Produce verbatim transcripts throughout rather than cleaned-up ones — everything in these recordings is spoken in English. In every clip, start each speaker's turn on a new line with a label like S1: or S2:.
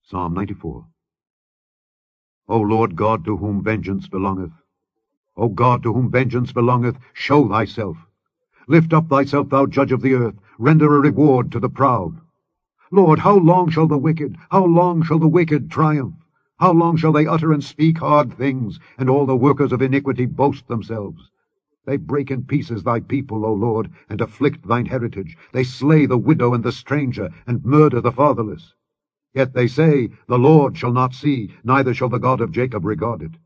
S1: Psalm ninety-four. O Lord God, to whom vengeance belongeth, O God, to whom vengeance belongeth, show thyself. Lift up thyself, thou judge of the earth, render a reward to the proud. Lord, how long shall the wicked, how long shall the wicked triumph? How long shall they utter and speak hard things, and all the workers of iniquity boast themselves? They break in pieces thy people, O Lord, and afflict thine heritage. They slay the widow and the stranger, and murder the fatherless. Yet they say, The Lord shall not see, neither shall the God of Jacob regard it.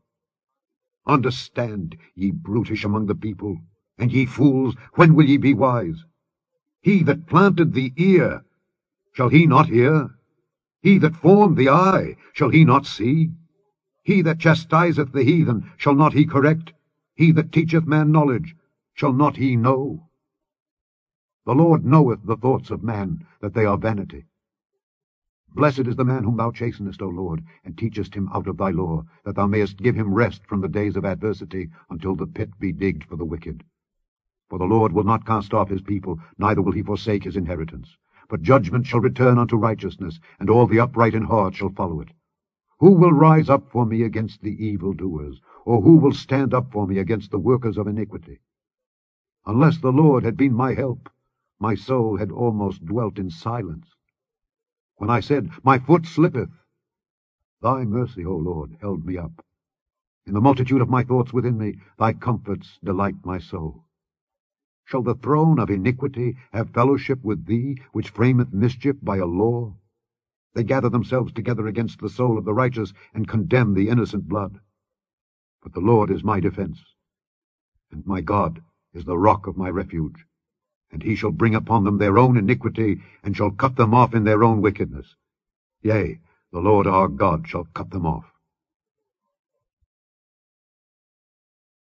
S1: Understand, ye brutish among the people, and ye fools, when will ye be wise? He that planted the ear, shall he not hear? He that formed the eye, shall he not see? He that chastiseth the heathen, shall not he correct? He that teacheth man knowledge, shall not he know? The Lord knoweth the thoughts of man, that they are vanity. Blessed is the man whom thou chastenest, O Lord, and teachest him out of thy law, that thou mayest give him rest from the days of adversity, until the pit be digged for the wicked. For the Lord will not cast off his people, neither will he forsake his inheritance. But judgment shall return unto righteousness, and all the upright in heart shall follow it. Who will rise up for me against the evildoers, or who will stand up for me against the workers of iniquity? Unless the Lord had been my help, my soul had almost dwelt in silence. When I said, My foot slippeth, thy mercy, O Lord, held me up. In the multitude of my thoughts within me, thy comforts delight my soul. Shall the throne of iniquity have fellowship with thee, which frameth mischief by a law? They gather themselves together against the soul of the righteous, and condemn the innocent blood. But the Lord is my defense, and my God is the rock of my refuge. And he shall bring upon them their own iniquity, and shall cut them off in their own wickedness. Yea, the Lord our God shall cut them off.